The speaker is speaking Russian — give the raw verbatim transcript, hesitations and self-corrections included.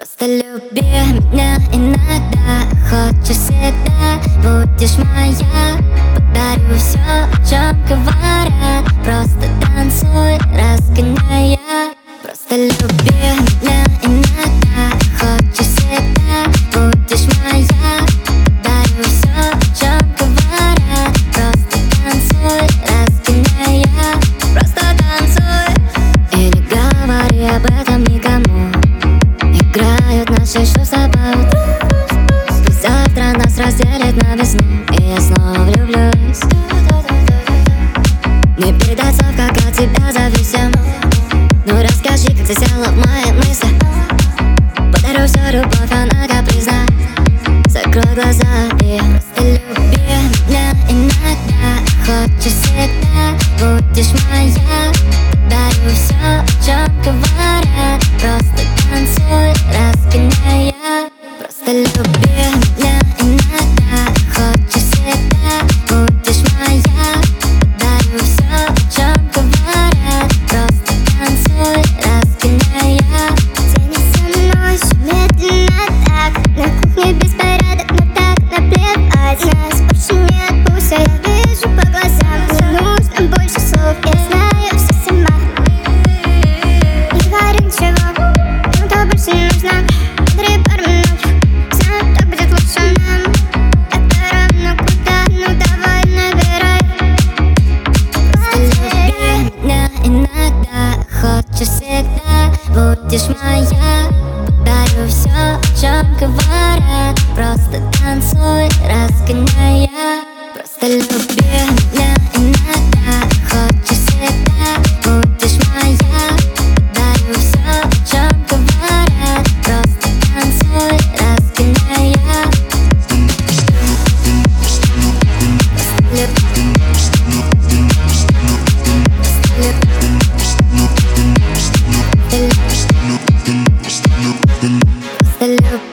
Просто люби меня иногда, хочешь всегда, будешь моя. Подарю все, о чем говорят, просто танцуй, разгоняя. Просто люби меня иногда, хочешь всегда, будешь моя. Подарю все, о чем говорят, просто танцуй, разгоняя. Просто танцуй и не говори об этом никому. Играют наши чувства по утру. Пусть завтра нас разделит на весну, и я снова влюблюсь. Не передать слов, как от тебя зависим. Ну расскажи, как засела в мои мысли. Подарю всю любовь, она капризна. Закрой глаза и просто люби меня иногда. Хочешь всегда, будешь моя. Подарю все, о чем говорят, просто танцуй, разгоняя. Просто люби меня иногда, хочешь всегда, будешь моя. Подарю все, о чем говорят, просто танцуй, разгоняя. Тянется ночь медленно так, на кухне беспорядок, но так наплевать. Нас больше нет, пусть я вижу по глазам. Не нужно больше слов, я знаю все сама. Не говори ничего, ну то больше не нужно. Подари пару минут, знаю, так будет лучше нам. Это равно куда, ну давай набирай. Просто люби меня иногда, хочешь всегда, будешь моя. Подарю все, о чем говорят, просто танцуй, разгоняя. Просто люби меня иногда, хочешь всегда, будешь моя. Подарю все, о чем говорят, просто танцуй, разгоняя. Просто люби.